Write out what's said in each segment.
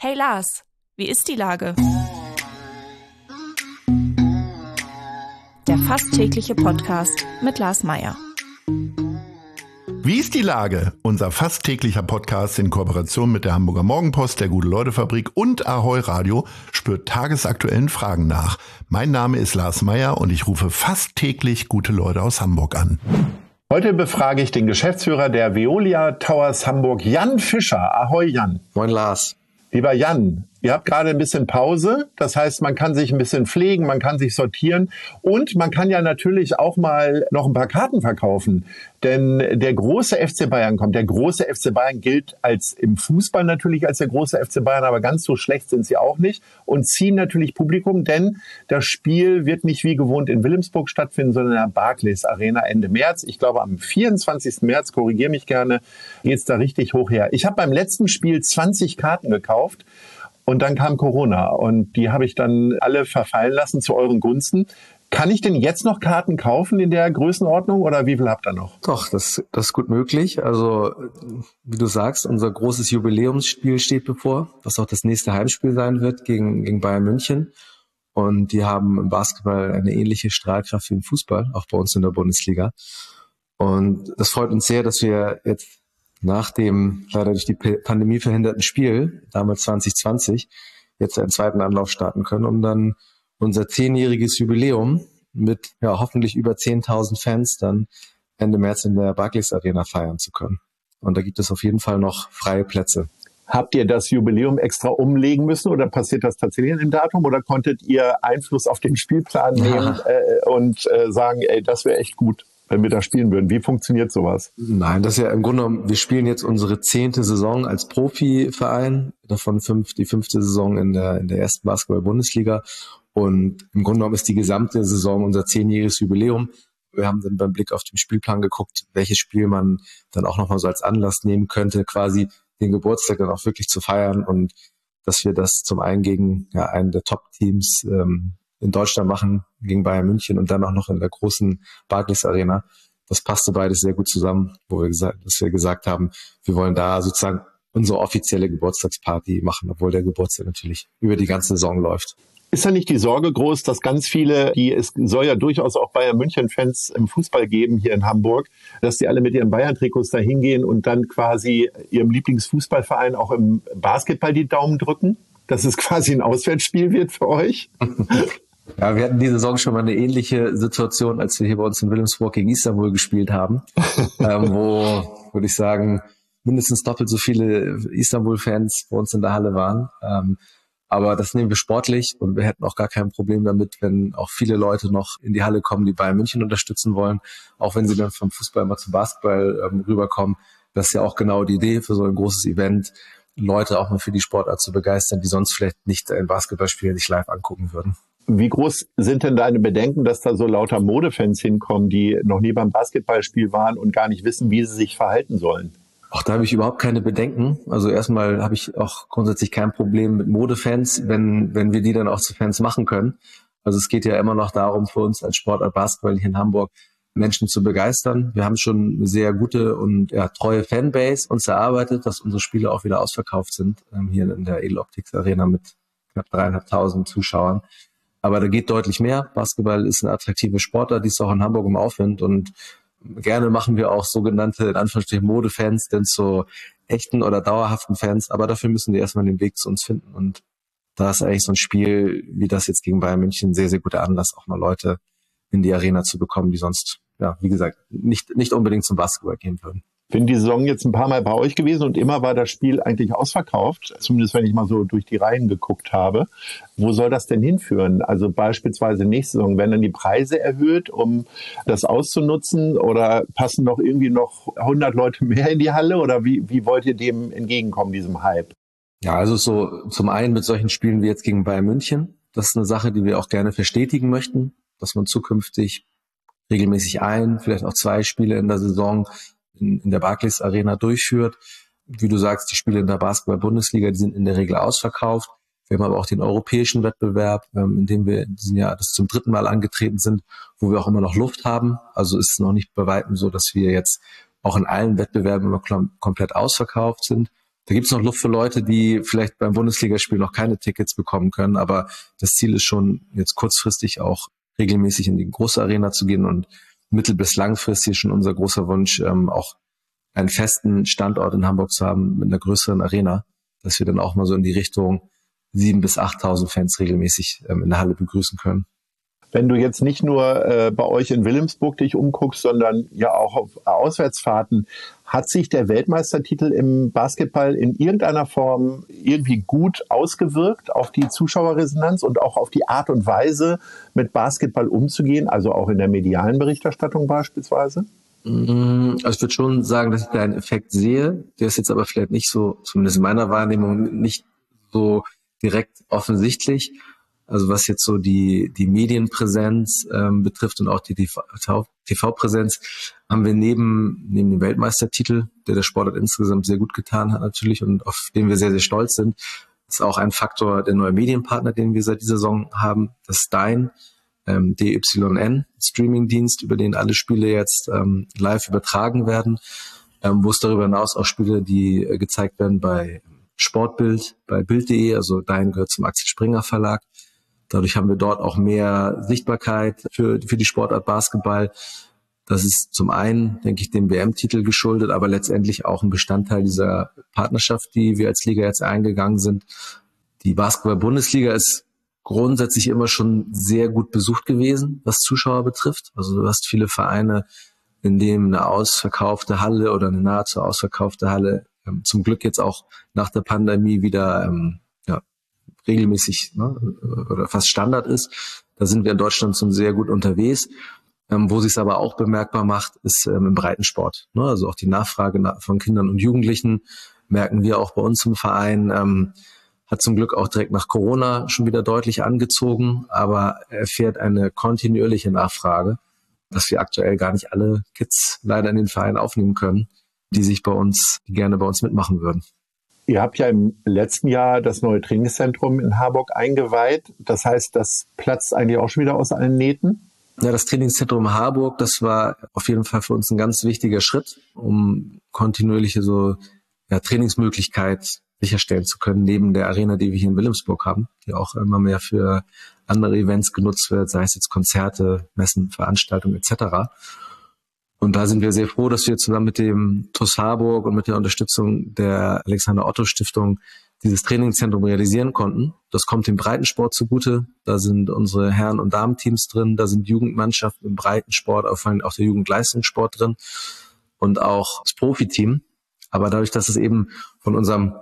Hey Lars, wie ist die Lage? Der fast tägliche Podcast mit Lars Meyer. Wie ist die Lage? Unser fast täglicher Podcast in Kooperation mit der Hamburger Morgenpost, der Gute-Leute-Fabrik und Ahoi Radio spürt tagesaktuellen Fragen nach. Mein Name ist Lars Meyer und ich rufe fast täglich gute Leute aus Hamburg an. Heute befrage ich den Geschäftsführer der Veolia Towers Hamburg, Jan Fischer. Ahoi Jan. Moin Lars. Lieber Jan, ihr habt gerade ein bisschen Pause, das heißt, man kann sich ein bisschen pflegen, man kann sich sortieren und man kann ja natürlich auch mal noch ein paar Karten verkaufen, denn der große FC Bayern kommt. Der große FC Bayern gilt im Fußball natürlich als der große FC Bayern, aber ganz so schlecht sind sie auch nicht und ziehen natürlich Publikum, denn das Spiel wird nicht wie gewohnt in Wilhelmsburg stattfinden, sondern in der Barclays Arena Ende März. Ich glaube, am 24. März, korrigiere mich gerne, geht's da richtig hoch her. Ich habe beim letzten Spiel 20 Karten gekauft. Und dann kam Corona und die habe ich dann alle verfallen lassen zu euren Gunsten. Kann ich denn jetzt noch Karten kaufen in der Größenordnung oder wie viel habt ihr noch? Doch, das ist gut möglich. Also, wie du sagst, unser großes Jubiläumsspiel steht bevor, was auch das nächste Heimspiel sein wird gegen Bayern München. Und die haben im Basketball eine ähnliche Strahlkraft wie im Fußball, auch bei uns in der Bundesliga. Und das freut uns sehr, dass wir jetzt nach dem leider durch die Pandemie verhinderten Spiel, damals 2020, jetzt einen zweiten Anlauf starten können, um dann unser 10-jähriges Jubiläum mit hoffentlich über 10.000 Fans dann Ende März in der Barclays Arena feiern zu können. Und da gibt es auf jeden Fall noch freie Plätze. Habt ihr das Jubiläum extra umlegen müssen oder passiert das tatsächlich in dem Datum oder konntet ihr Einfluss auf den Spielplan nehmen und sagen, das wäre echt gut, wenn wir da spielen würden? Wie funktioniert sowas? Nein, das ist ja im Grunde genommen, wir spielen jetzt unsere 10. Saison als Profiverein, davon die 5. Saison in der ersten Basketball-Bundesliga. Und im Grunde genommen ist die gesamte Saison unser 10-jähriges Jubiläum. Wir haben dann beim Blick auf den Spielplan geguckt, welches Spiel man dann auch nochmal so als Anlass nehmen könnte, quasi den Geburtstag dann auch wirklich zu feiern und dass wir das zum einen gegen einen der Top-Teams in Deutschland machen, gegen Bayern München und dann auch noch in der großen Barclays Arena. Das passte beides sehr gut zusammen, dass wir gesagt haben, wir wollen da sozusagen unsere offizielle Geburtstagsparty machen, obwohl der Geburtstag natürlich über die ganze Saison läuft. Ist da nicht die Sorge groß, dass ganz viele, es soll ja durchaus auch Bayern München-Fans im Fußball geben hier in Hamburg, dass die alle mit ihren Bayern-Trikots da hingehen und dann quasi ihrem Lieblingsfußballverein auch im Basketball die Daumen drücken? Dass es quasi ein Auswärtsspiel wird für euch? Ja, wir hatten diese Saison schon mal eine ähnliche Situation, als wir hier bei uns in Wilhelmsburg gegen Istanbul gespielt haben, wo, würde ich sagen, mindestens doppelt so viele Istanbul-Fans bei uns in der Halle waren. Aber das nehmen wir sportlich und wir hätten auch gar kein Problem damit, wenn auch viele Leute noch in die Halle kommen, die Bayern München unterstützen wollen, auch wenn sie dann vom Fußball mal zum Basketball rüberkommen. Das ist ja auch genau die Idee für so ein großes Event, Leute auch mal für die Sportart zu begeistern, die sonst vielleicht nicht ein Basketballspiel sich live angucken würden. Wie groß sind denn deine Bedenken, dass da so lauter Modefans hinkommen, die noch nie beim Basketballspiel waren und gar nicht wissen, wie sie sich verhalten sollen? Auch da habe ich überhaupt keine Bedenken. Also erstmal habe ich auch grundsätzlich kein Problem mit Modefans, wenn wir die dann auch zu Fans machen können. Also es geht ja immer noch darum, für uns als Sportart Basketball hier in Hamburg Menschen zu begeistern. Wir haben schon eine sehr gute und treue Fanbase uns erarbeitet, dass unsere Spiele auch wieder ausverkauft sind, hier in der Edeloptics Arena mit knapp 3.500 Zuschauern. Aber da geht deutlich mehr. Basketball ist eine attraktive Sportart, die ist auch in Hamburg im Aufwind und gerne machen wir auch sogenannte, in Anführungsstrichen, Modefans, denn so echten oder dauerhaften Fans, aber dafür müssen die erstmal den Weg zu uns finden und da ist eigentlich so ein Spiel wie das jetzt gegen Bayern München ein sehr, sehr guter Anlass, auch mal Leute in die Arena zu bekommen, die sonst, wie gesagt, nicht unbedingt zum Basketball gehen würden. Bin die Saison jetzt ein paar Mal bei euch gewesen und immer war das Spiel eigentlich ausverkauft, zumindest wenn ich mal so durch die Reihen geguckt habe. Wo soll das denn hinführen? Also beispielsweise nächste Saison, werden dann die Preise erhöht, um das auszunutzen oder passen noch irgendwie noch 100 Leute mehr in die Halle oder wie wollt ihr dem entgegenkommen, diesem Hype? Ja, also so zum einen mit solchen Spielen wie jetzt gegen Bayern München. Das ist eine Sache, die wir auch gerne verstetigen möchten, dass man zukünftig regelmäßig vielleicht auch 2 Spiele in der Saison in der Barclays Arena durchführt. Wie du sagst, die Spiele in der Basketball-Bundesliga, die sind in der Regel ausverkauft. Wir haben aber auch den europäischen Wettbewerb, in dem wir in diesem Jahr das zum 3. Mal angetreten sind, wo wir auch immer noch Luft haben. Also ist es noch nicht bei weitem so, dass wir jetzt auch in allen Wettbewerben immer komplett ausverkauft sind. Da gibt es noch Luft für Leute, die vielleicht beim Bundesligaspiel noch keine Tickets bekommen können, aber das Ziel ist schon, jetzt kurzfristig auch regelmäßig in die große Arena zu gehen und mittel- bis langfristig schon unser großer Wunsch, auch einen festen Standort in Hamburg zu haben mit einer größeren Arena, dass wir dann auch mal so in die Richtung 7.000 bis 8.000 Fans regelmäßig in der Halle begrüßen können. Wenn du jetzt nicht nur bei euch in Wilhelmsburg dich umguckst, sondern ja auch auf Auswärtsfahrten, hat sich der Weltmeistertitel im Basketball in irgendeiner Form irgendwie gut ausgewirkt auf die Zuschauerresonanz und auch auf die Art und Weise, mit Basketball umzugehen, also auch in der medialen Berichterstattung beispielsweise? Also ich würde schon sagen, dass ich da einen Effekt sehe. Der ist jetzt aber vielleicht nicht so, zumindest in meiner Wahrnehmung, nicht so direkt offensichtlich. Also was jetzt so die Medienpräsenz betrifft und auch die TV-Präsenz, haben wir neben dem Weltmeistertitel, der Sportart insgesamt sehr gut getan hat natürlich und auf den wir sehr, sehr stolz sind, ist auch ein Faktor der neue Medienpartner, den wir seit dieser Saison haben, das ist Dein, DYN, Streamingdienst, über den alle Spiele jetzt live übertragen werden, wo es darüber hinaus auch Spiele, die gezeigt werden bei Sportbild, bei Bild.de, also Dein gehört zum Axel Springer Verlag. Dadurch haben wir dort auch mehr Sichtbarkeit für die Sportart Basketball. Das ist zum einen, denke ich, dem WM-Titel geschuldet, aber letztendlich auch ein Bestandteil dieser Partnerschaft, die wir als Liga jetzt eingegangen sind. Die Basketball-Bundesliga ist grundsätzlich immer schon sehr gut besucht gewesen, was Zuschauer betrifft. Also du hast viele Vereine, in denen eine ausverkaufte Halle oder eine nahezu ausverkaufte Halle zum Glück jetzt auch nach der Pandemie wieder regelmäßig oder fast Standard ist. Da sind wir in Deutschland schon sehr gut unterwegs. Wo sich es aber auch bemerkbar macht, ist im Breitensport. Also auch die Nachfrage von Kindern und Jugendlichen merken wir auch bei uns im Verein. Hat zum Glück auch direkt nach Corona schon wieder deutlich angezogen, aber erfährt eine kontinuierliche Nachfrage, dass wir aktuell gar nicht alle Kids leider in den Verein aufnehmen können, die gerne bei uns mitmachen würden. Ihr habt ja im letzten Jahr das neue Trainingszentrum in Harburg eingeweiht. Das heißt, das platzt eigentlich auch schon wieder aus allen Nähten? Ja, das Trainingszentrum Harburg, das war auf jeden Fall für uns ein ganz wichtiger Schritt, um kontinuierliche Trainingsmöglichkeit sicherstellen zu können, neben der Arena, die wir hier in Wilhelmsburg haben, die auch immer mehr für andere Events genutzt wird, sei es jetzt Konzerte, Messen, Veranstaltungen etc. Und da sind wir sehr froh, dass wir zusammen mit dem TuS Harburg und mit der Unterstützung der Alexander-Otto-Stiftung dieses Trainingszentrum realisieren konnten. Das kommt dem Breitensport zugute. Da sind unsere Herren- und Damenteams drin, da sind Jugendmannschaften im Breitensport, vor allem auch der Jugendleistungssport drin und auch das Profiteam. Aber dadurch, dass es eben von unserem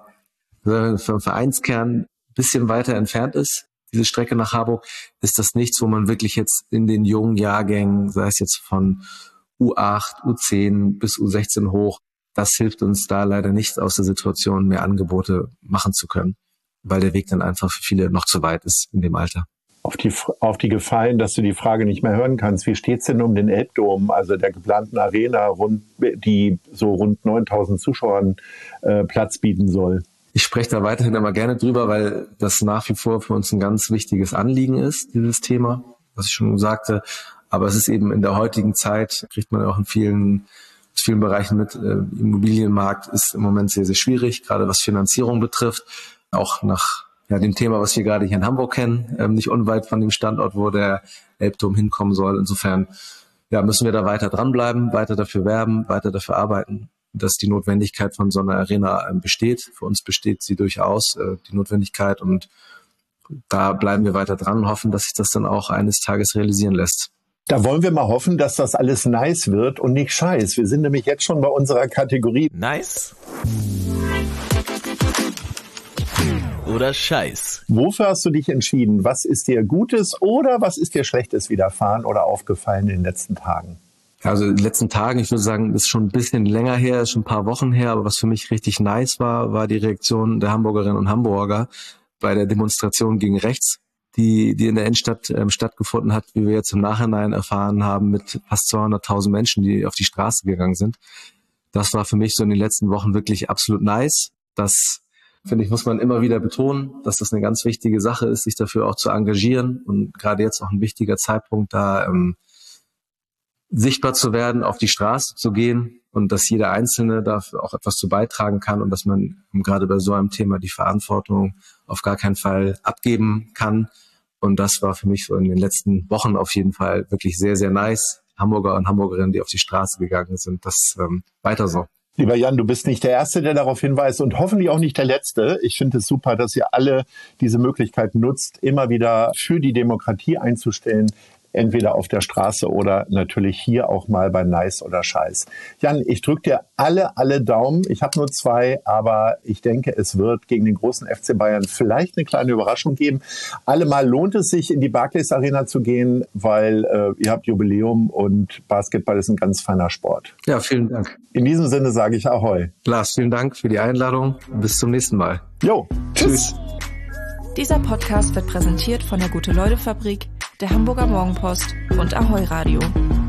Vereinskern ein bisschen weiter entfernt ist, diese Strecke nach Harburg, ist das nichts, wo man wirklich jetzt in den jungen Jahrgängen, sei es jetzt von U8, U10 bis U16 hoch, das hilft uns da leider nicht aus der Situation, mehr Angebote machen zu können, weil der Weg dann einfach für viele noch zu weit ist in dem Alter. Auf die Gefallen, dass du die Frage nicht mehr hören kannst. Wie steht's denn um den Elbdom, also der geplanten Arena, die so rund 9.000 Zuschauern Platz bieten soll? Ich spreche da weiterhin immer gerne drüber, weil das nach wie vor für uns ein ganz wichtiges Anliegen ist, dieses Thema, was ich schon sagte. Aber es ist eben in der heutigen Zeit, kriegt man ja auch in vielen Bereichen mit, Immobilienmarkt ist im Moment sehr, sehr schwierig, gerade was Finanzierung betrifft. Auch nach dem Thema, was wir gerade hier in Hamburg kennen, nicht unweit von dem Standort, wo der Elbdom hinkommen soll. Insofern müssen wir da weiter dranbleiben, weiter dafür werben, weiter dafür arbeiten, dass die Notwendigkeit von so einer Arena besteht. Für uns besteht sie durchaus, die Notwendigkeit. Und da bleiben wir weiter dran und hoffen, dass sich das dann auch eines Tages realisieren lässt. Da wollen wir mal hoffen, dass das alles nice wird und nicht scheiß. Wir sind nämlich jetzt schon bei unserer Kategorie Nice oder Scheiß. Wofür hast du dich entschieden? Was ist dir Gutes oder was ist dir Schlechtes widerfahren oder aufgefallen in den letzten Tagen? Also in den letzten Tagen, ich würde sagen, ist schon ein bisschen länger her, ist schon ein paar Wochen her, aber was für mich richtig nice war die Reaktion der Hamburgerinnen und Hamburger bei der Demonstration gegen rechts, die in der Innenstadt stattgefunden hat, wie wir jetzt im Nachhinein erfahren haben, mit fast 200.000 Menschen, die auf die Straße gegangen sind. Das war für mich so in den letzten Wochen wirklich absolut nice. Das, finde ich, muss man immer wieder betonen, dass das eine ganz wichtige Sache ist, sich dafür auch zu engagieren und gerade jetzt auch ein wichtiger Zeitpunkt, da sichtbar zu werden, auf die Straße zu gehen und dass jeder Einzelne dafür auch etwas zu beitragen kann und dass man gerade bei so einem Thema die Verantwortung auf gar keinen Fall abgeben kann. Und das war für mich so in den letzten Wochen auf jeden Fall wirklich sehr, sehr nice. Hamburger und Hamburgerinnen, die auf die Straße gegangen sind, das weiter so. Lieber Jan, du bist nicht der Erste, der darauf hinweist und hoffentlich auch nicht der Letzte. Ich finde es super, dass ihr alle diese Möglichkeit nutzt, immer wieder für die Demokratie einzustellen, entweder auf der Straße oder natürlich hier auch mal bei Nice oder Scheiß. Jan, ich drücke dir alle Daumen. Ich habe nur 2, aber ich denke, es wird gegen den großen FC Bayern vielleicht eine kleine Überraschung geben. Allemal lohnt es sich, in die Barclays Arena zu gehen, weil ihr habt Jubiläum und Basketball ist ein ganz feiner Sport. Ja, vielen Dank. In diesem Sinne sage ich Ahoi. Lars, vielen Dank für die Einladung. Bis zum nächsten Mal. Jo, tschüss. Dieser Podcast wird präsentiert von der Gute-Leute-Fabrik, der Hamburger Morgenpost und Ahoi Radio.